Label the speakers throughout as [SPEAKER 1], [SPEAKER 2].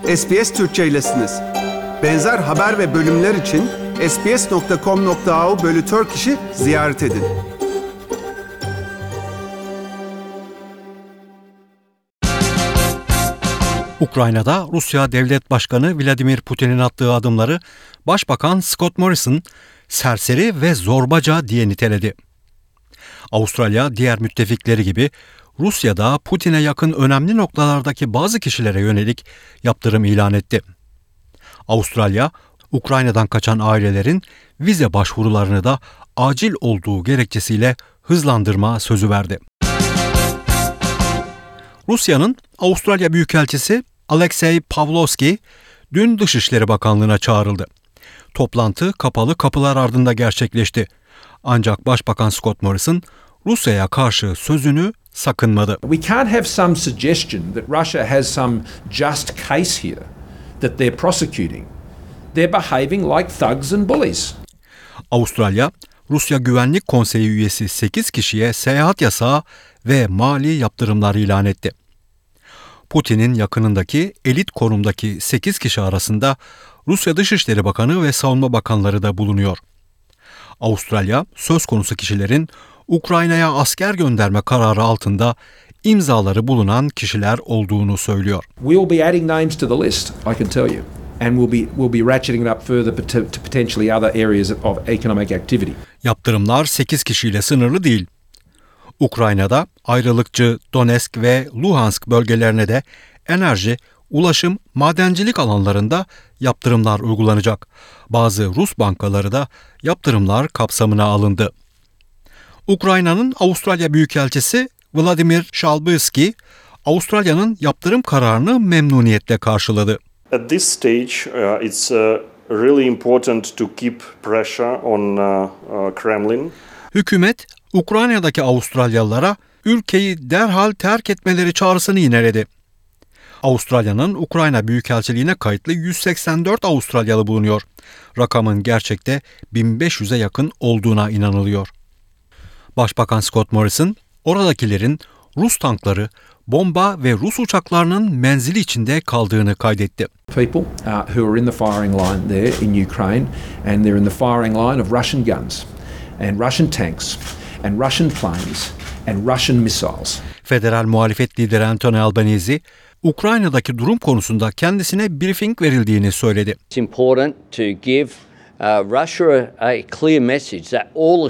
[SPEAKER 1] SBS Türkçe'ylesiniz. Benzer haber ve bölümler için sbs.com.au/Turkish'i ziyaret edin.
[SPEAKER 2] Ukrayna'da Rusya Devlet Başkanı Vladimir Putin'in attığı adımları Başbakan Scott Morrison serseri ve zorbaca diye niteledi. Avustralya diğer müttefikleri gibi Rusya'da Putin'e yakın önemli noktalardaki bazı kişilere yönelik yaptırım ilan etti. Avustralya, Ukrayna'dan kaçan ailelerin vize başvurularını da acil olduğu gerekçesiyle hızlandırma sözü verdi. Rusya'nın Avustralya Büyükelçisi Alexey Pavlovsky dün Dışişleri Bakanlığı'na çağrıldı. Toplantı kapalı kapılar ardında gerçekleşti. Ancak Başbakan Scott Morrison Rusya'ya karşı sözünü sakınmadı.
[SPEAKER 3] We can't have some suggestion that Russia has some just case here that they're prosecuting. They're behaving like thugs and bullies.
[SPEAKER 2] Avustralya, Rusya Güvenlik Konseyi üyesi 8 kişiye seyahat yasağı ve mali yaptırımlar ilan etti. Putin'in yakınındaki elit konumdaki 8 kişi arasında Rusya Dışişleri Bakanı ve Savunma Bakanları da bulunuyor. Avustralya, söz konusu kişilerin Ukrayna'ya asker gönderme kararı altında imzaları bulunan kişiler olduğunu söylüyor.
[SPEAKER 3] We'll be adding names to the list, I can tell you. And we'll be ratcheting it up further to potentially other areas of economic activity.
[SPEAKER 2] Yaptırımlar 8 kişiyle sınırlı değil. Ukrayna'da ayrılıkçı Donetsk ve Luhansk bölgelerine de enerji, ulaşım, madencilik alanlarında yaptırımlar uygulanacak. Bazı Rus bankaları da yaptırımlar kapsamına alındı. Ukrayna'nın Avustralya Büyükelçisi Vladimir Shalbysky, Avustralya'nın yaptırım kararını memnuniyetle karşıladı.
[SPEAKER 4] At this stage, it's really important to keep pressure on Kremlin.
[SPEAKER 2] Hükümet, Ukrayna'daki Avustralyalılara ülkeyi derhal terk etmeleri çağrısını yineledi. Avustralya'nın Ukrayna Büyükelçiliğine kayıtlı 184 Avustralyalı bulunuyor. Rakamın gerçekte 1500'e yakın olduğuna inanılıyor. Başbakan Scott Morrison, oradakilerin Rus tankları, bomba ve Rus uçaklarının menzili içinde kaldığını kaydetti.
[SPEAKER 3] People who are in the firing line there in Ukraine and they're in the firing line of Russian guns and Russian tanks and Russian planes and Russian missiles.
[SPEAKER 2] Federal muhalefet lideri Anthony Albanese, Ukrayna'daki durum konusunda kendisine briefing verildiğini söyledi.
[SPEAKER 5] It's important to give Russia a clear message that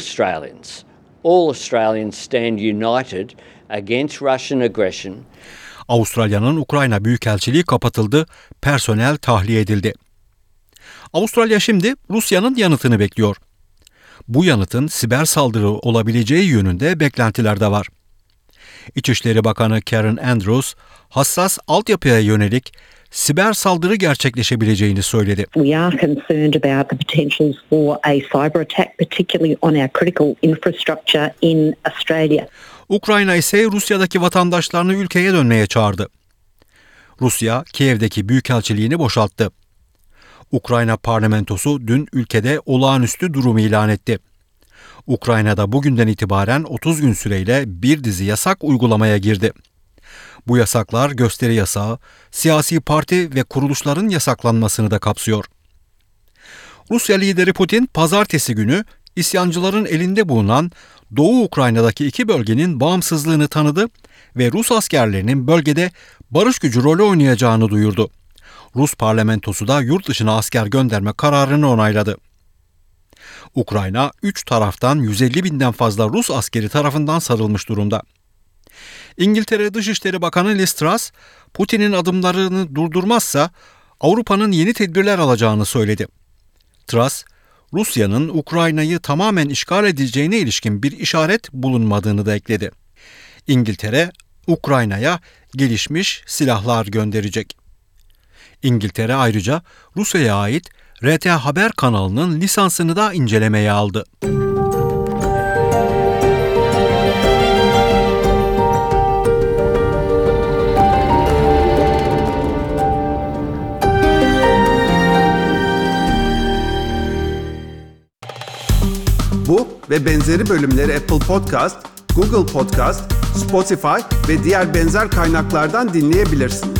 [SPEAKER 5] all Australians stand united against Russian aggression.
[SPEAKER 2] Avustralya'nın Ukrayna Büyükelçiliği kapatıldı, personel tahliye edildi. Avustralya şimdi Rusya'nın yanıtını bekliyor. Bu yanıtın siber saldırı olabileceği yönünde beklentiler de var. İçişleri Bakanı Karen Andrews, hassas altyapıya yönelik siber saldırı gerçekleşebileceğini söyledi.
[SPEAKER 6] We are concerned about the potential for a cyber attack, particularly on our critical infrastructure in Australia.
[SPEAKER 2] Ukrayna ise Rusya'daki vatandaşlarını ülkeye dönmeye çağırdı. Rusya, Kiev'deki büyükelçiliğini boşalttı. Ukrayna parlamentosu dün ülkede olağanüstü durumu ilan etti. Ukrayna'da bugünden itibaren 30 gün süreyle bir dizi yasak uygulamaya girdi. Bu yasaklar gösteri yasağı, siyasi parti ve kuruluşların yasaklanmasını da kapsıyor. Rusya lideri Putin, pazartesi günü isyancıların elinde bulunan Doğu Ukrayna'daki 2 bölgenin bağımsızlığını tanıdı ve Rus askerlerinin bölgede barış gücü rolü oynayacağını duyurdu. Rus parlamentosu da yurt dışına asker gönderme kararını onayladı. Ukrayna, 3 taraftan 150 binden fazla Rus askeri tarafından sarılmış durumda. İngiltere Dışişleri Bakanı Liz Truss, Putin'in adımlarını durdurmazsa Avrupa'nın yeni tedbirler alacağını söyledi. Truss, Rusya'nın Ukrayna'yı tamamen işgal edeceğine ilişkin bir işaret bulunmadığını da ekledi. İngiltere, Ukrayna'ya gelişmiş silahlar gönderecek. İngiltere ayrıca Rusya'ya ait RT Haber kanalının lisansını da incelemeye aldı.
[SPEAKER 1] Bu ve benzeri bölümleri Apple Podcast, Google Podcast, Spotify ve diğer benzer kaynaklardan dinleyebilirsiniz.